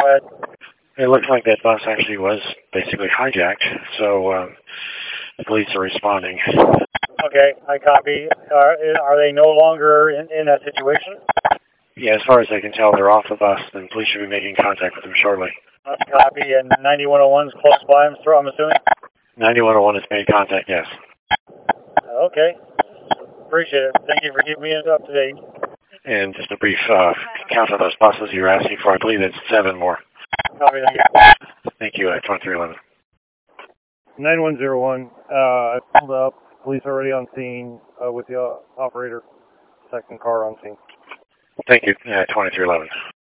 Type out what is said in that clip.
ahead. It looks like that bus actually was basically hijacked, so the police are responding. Okay, I copy. Are they no longer in that situation? Yeah, as far as I can tell, they're off the bus, and police should be making contact with them shortly. Copy, and 9101 is close by, I'm assuming? 9101 has made contact, yes. Okay. Appreciate it. Thank you for keeping me up to date. And just a brief count of those buses you were asking for. I believe it's 7 more. Copy, thank you. Thank you, 2311. 9101, I pulled up. Police already on scene with the operator. Second car on scene. Thank you, 2311.